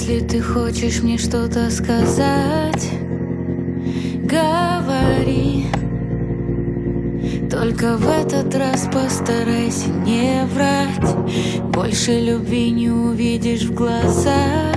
Если ты хочешь мне что-то сказать, говори. Только в этот раз постарайся не врать. Больше любви не увидишь в глазах.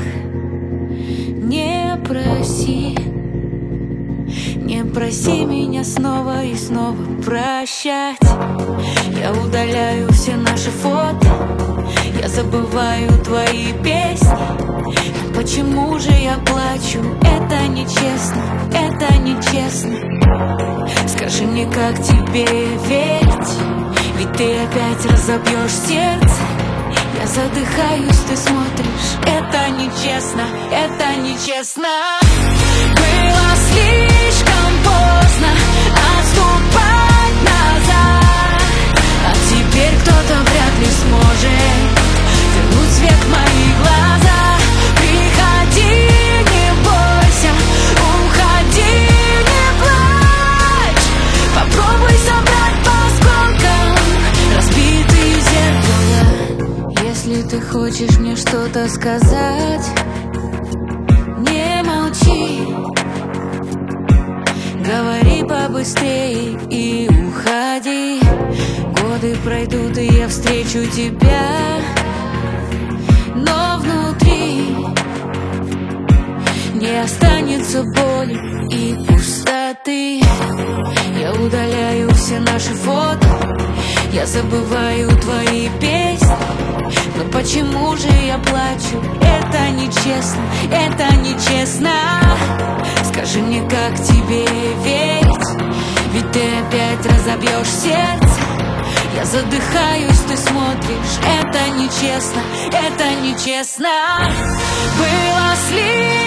Не проси, не проси меня снова и снова прощать. Я удаляю все наши фото, я забываю твои песни. Но почему же я плачу? Это нечестно, это нечестно. Скажи мне, как тебе верить? Ведь ты опять разобьешь сердце. Я задыхаюсь, ты смотришь. Это нечестно, это нечестно. Было слишком поздно отступать назад, а теперь кто-то вряд ли сможет вернуть свет в мои глаза. Приходи, не бойся, уходи, не плачь. Попробуй собрать по осколкам разбитые зеркала. Если ты хочешь мне что-то сказать, не молчи, говори побыстрее и уходи. Годы пройдут, и я встречу тебя, но внутри не останется боли и пустоты. Я удаляю все наши фото, я забываю твои песни. Но почему же я плачу? Это нечестно, это нечестно. Скажи мне, как тебе верить? Ведь ты опять разобьешь сердце. Я задыхаюсь, ты смотришь. Это нечестно, это нечестно. Было слишком